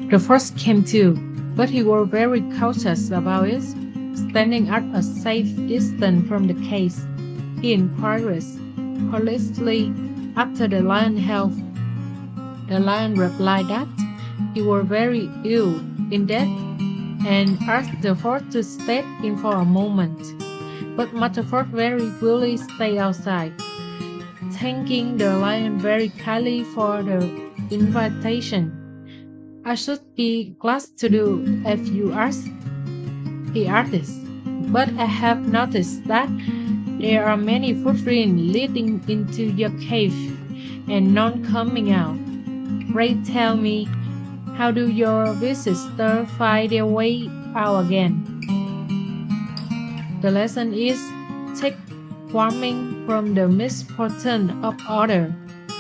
The first came too, but he was very cautious about it. Standing at a safe distance from the case, he inquired politely after the lion health. The lion replied that he was very ill indeed and asked the fox to step in for a moment. But Mother Fox very willingly stayed outside, thanking the lion very kindly for the invitation. I should be glad to do if you ask, he added. But I have noticed that there are many footprints leading into your cave and none coming out. Pray tell me, how do your visitors find their way out again? The lesson is take warning from the misfortune of others.